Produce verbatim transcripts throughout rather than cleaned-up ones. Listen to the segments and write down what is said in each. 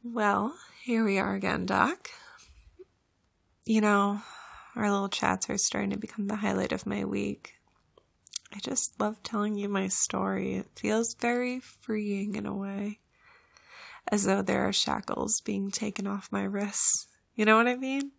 Well, here we are again, Doc. You know, our little chats are starting to become the highlight of my week. I just love telling you my story. It feels very freeing in a way. As though there are shackles being taken off my wrists. You know what I mean?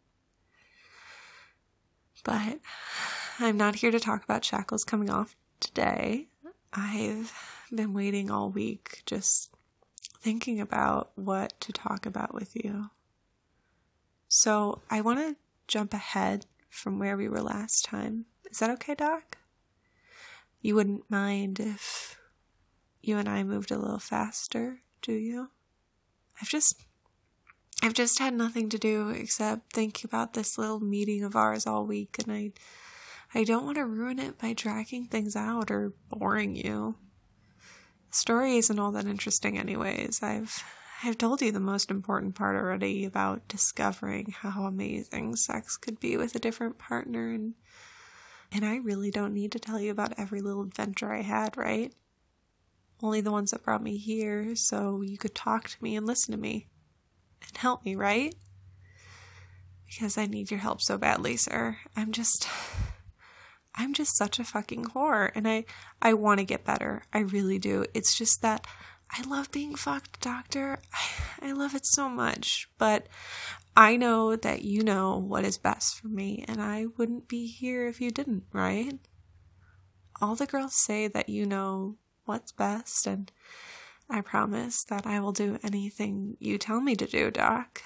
But I'm not here to talk about shackles coming off today. I've been waiting all week, just thinking about what to talk about with you. So I want to jump ahead from where we were last time. Is that okay, Doc? You wouldn't mind if you and I moved a little faster, do you? I've just, I've just had nothing to do except think about this little meeting of ours all week, and I, I don't want to ruin it by dragging things out or boring you. The story isn't all that interesting anyways. I've, I've told you the most important part already about discovering how amazing sex could be with a different partner, and, and I really don't need to tell you about every little adventure I had, right? Only the ones that brought me here, so you could talk to me and listen to me. And help me, right? Because I need your help so badly, sir. I'm just... I'm just such a fucking whore, and I, I want to get better. I really do. It's just that I love being fucked, doctor. I, I love it so much, but I know that you know what is best for me, and I wouldn't be here if you didn't, right? All the girls say that you know what's best, and I promise that I will do anything you tell me to do, Doc.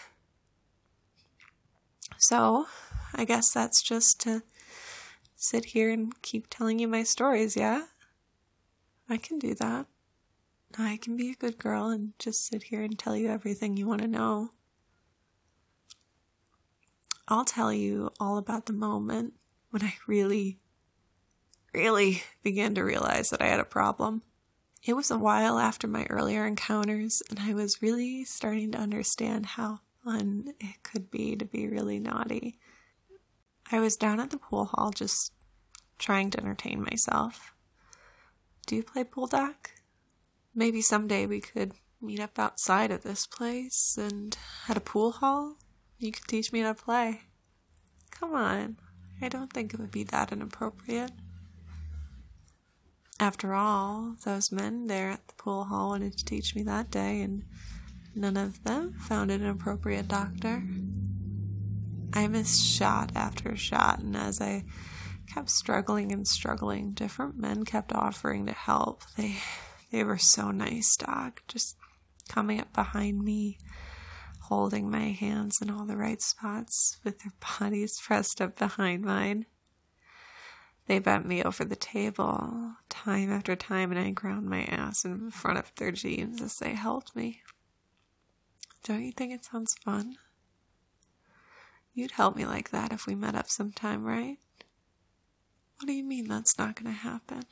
So, I guess that's just to sit here and keep telling you my stories, yeah? I can do that. I can be a good girl and just sit here and tell you everything you want to know. I'll tell you all about the moment when I really, really began to realize that I had a problem. It was a while after my earlier encounters, and I was really starting to understand how fun it could be to be really naughty. I was down at the pool hall just trying to entertain myself. Do you play pool, Doc? Maybe someday we could meet up outside of this place and at a pool hall. You could teach me how to play. Come on, I don't think it would be that inappropriate. After all, those men there at the pool hall wanted to teach me that day, and none of them found it inappropriate, doctor. I missed shot after shot, and as I kept struggling and struggling, different men kept offering to help. They they were so nice, Doc, just coming up behind me, holding my hands in all the right spots with their bodies pressed up behind mine. They bent me over the table time after time, and I ground my ass in front of their jeans as they helped me. Don't you think it sounds fun? You'd help me like that if we met up sometime, right? What do you mean that's not going to happen?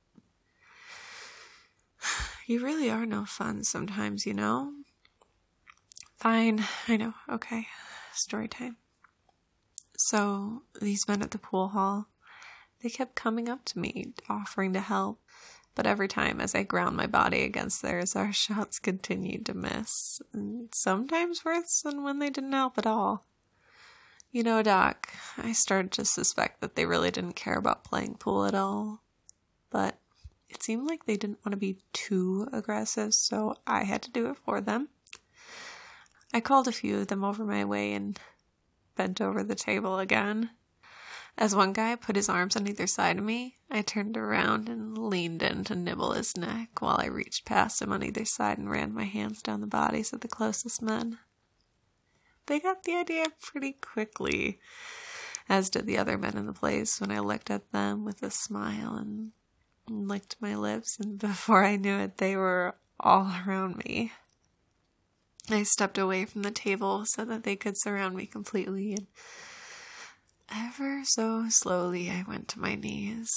You really are no fun sometimes, you know? Fine, I know. Okay, story time. So, these men at the pool hall, they kept coming up to me, offering to help, but every time as I ground my body against theirs, our shots continued to miss, and sometimes worse than when they didn't help at all. You know, Doc, I started to suspect that they really didn't care about playing pool at all, but it seemed like they didn't want to be too aggressive, so I had to do it for them. I called a few of them over my way and bent over the table again. As one guy put his arms on either side of me, I turned around and leaned in to nibble his neck while I reached past him on either side and ran my hands down the bodies of the closest men. They got the idea pretty quickly, as did the other men in the place when I looked at them with a smile and licked my lips, and before I knew it, they were all around me. I stepped away from the table so that they could surround me completely, and ever so slowly I went to my knees.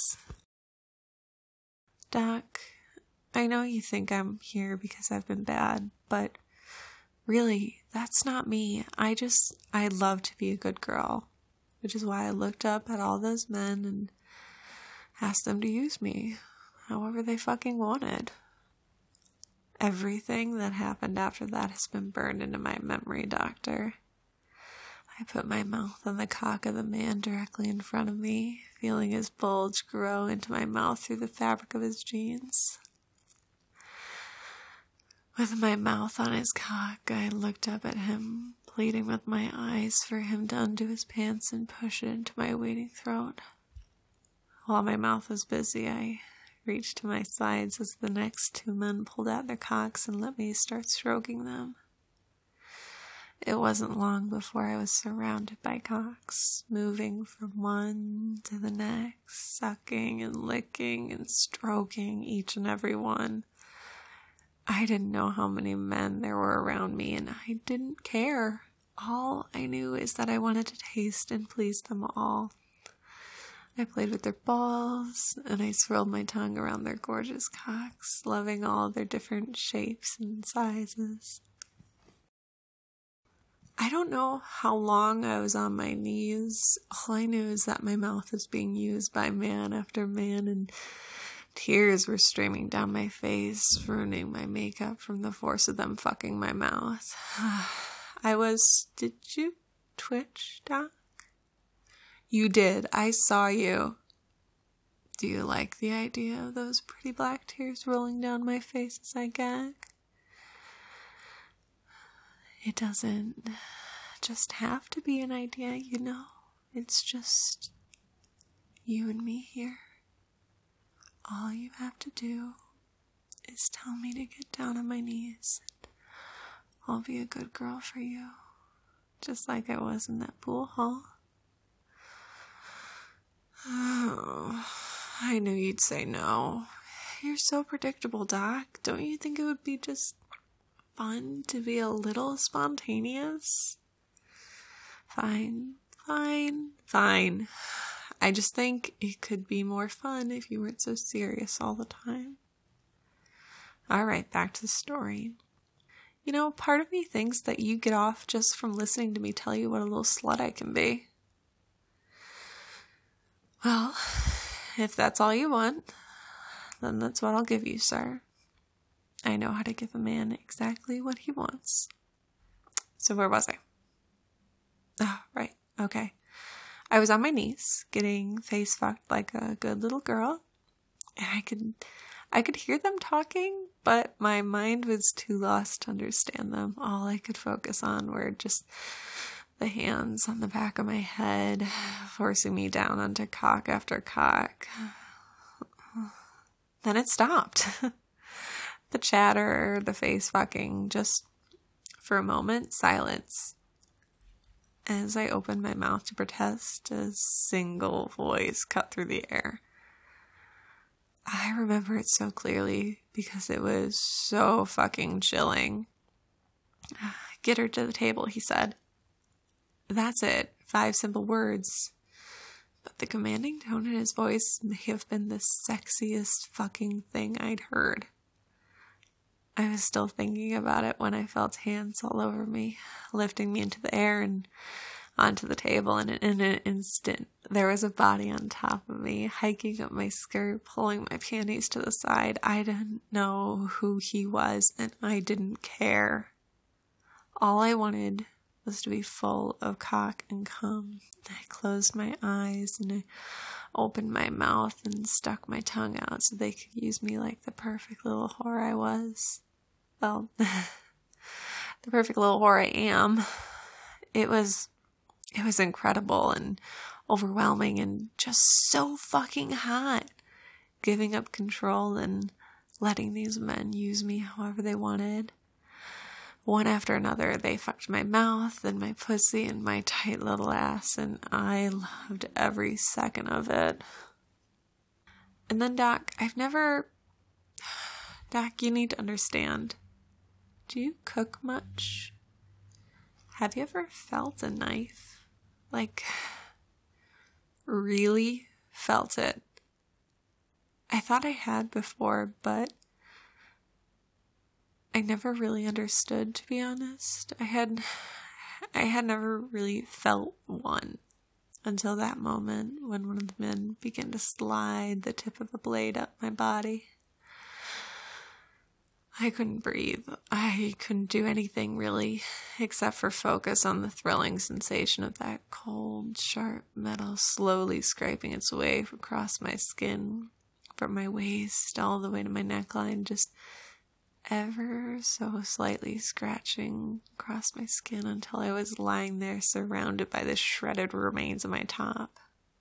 Doc, I know you think I'm here because I've been bad, but really, that's not me. I just, I love to be a good girl, which is why I looked up at all those men and asked them to use me however they fucking wanted. Everything that happened after that has been burned into my memory, Doctor. I put my mouth on the cock of the man directly in front of me, feeling his bulge grow into my mouth through the fabric of his jeans. With my mouth on his cock, I looked up at him, pleading with my eyes for him to undo his pants and push it into my waiting throat. While my mouth was busy, I reached to my sides as the next two men pulled out their cocks and let me start stroking them. It wasn't long before I was surrounded by cocks, moving from one to the next, sucking and licking and stroking each and every one. I didn't know how many men there were around me, and I didn't care. All I knew is that I wanted to taste and please them all. I played with their balls, and I swirled my tongue around their gorgeous cocks, loving all their different shapes and sizes. I don't know how long I was on my knees. All I knew is that my mouth was being used by man after man, and tears were streaming down my face, ruining my makeup from the force of them fucking my mouth. I was... Did you twitch, Doc? You did. I saw you. Do you like the idea of those pretty black tears rolling down my face as I gag? It doesn't just have to be an idea, you know. It's just you and me here. All you have to do is tell me to get down on my knees, and I'll be a good girl for you, just like I was in that pool hall. Oh, I knew you'd say no. You're so predictable, Doc. Don't you think it would be just fun to be a little spontaneous? Fine, fine, fine. I just think it could be more fun if you weren't so serious all the time. All right, back to the story. You know, part of me thinks that you get off just from listening to me tell you what a little slut I can be. Well, if that's all you want, then that's what I'll give you, sir. I know how to give a man exactly what he wants. So where was I? Oh, right. Okay. I was on my knees, getting face fucked like a good little girl. And I could, I could hear them talking, but my mind was too lost to understand them. All I could focus on were just the hands on the back of my head, forcing me down onto cock after cock. Then it stopped. The chatter, the face fucking, just for a moment, silence. As I opened my mouth to protest, a single voice cut through the air. I remember it so clearly because it was so fucking chilling. Get her to the table, he said. That's it. Five simple words. But the commanding tone in his voice may have been the sexiest fucking thing I'd heard. I was still thinking about it when I felt hands all over me, lifting me into the air and onto the table, and in an instant, there was a body on top of me, hiking up my skirt, pulling my panties to the side. I didn't know who he was, and I didn't care. All I wanted was to be full of cock and cum. I closed my eyes, and I opened my mouth and stuck my tongue out so they could use me like the perfect little whore I was. Well, the perfect little whore I am. It was, it was incredible and overwhelming and just so fucking hot. Giving up control and letting these men use me however they wanted. One after another, they fucked my mouth and my pussy and my tight little ass, and I loved every second of it. And then, Doc, I've never... Doc, you need to understand. Do you cook much? Have you ever felt a knife? Like, really felt it? I thought I had before, but I never really understood, to be honest. I had, I had never really felt one until that moment when one of the men began to slide the tip of a blade up my body. I couldn't breathe. I couldn't do anything really except for focus on the thrilling sensation of that cold, sharp metal slowly scraping its way across my skin, from my waist all the way to my neckline, just ever so slightly scratching across my skin until I was lying there surrounded by the shredded remains of my top.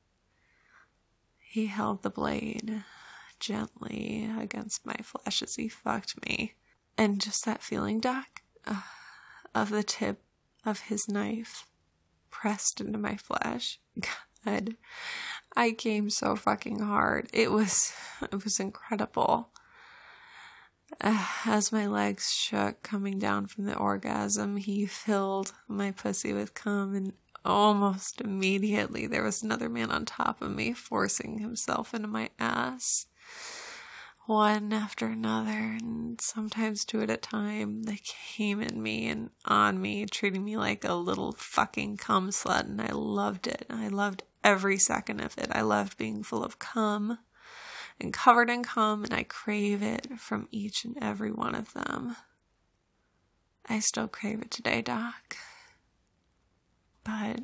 He held the blade gently against my flesh as he fucked me. And just that feeling, Doc, uh, of the tip of his knife pressed into my flesh. God, I came so fucking hard. It was, it was incredible. Uh, as my legs shook coming down from the orgasm, he filled my pussy with cum, and almost immediately there was another man on top of me, forcing himself into my ass. One after another, and sometimes two at a time, they came in me and on me, treating me like a little fucking cum slut, and I loved it. I loved every second of it. I loved being full of cum and covered in cum, and I crave it from each and every one of them. I still crave it today, Doc. But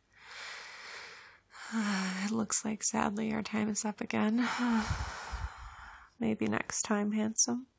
uh, it looks like, sadly, our time is up again. Maybe next time, handsome.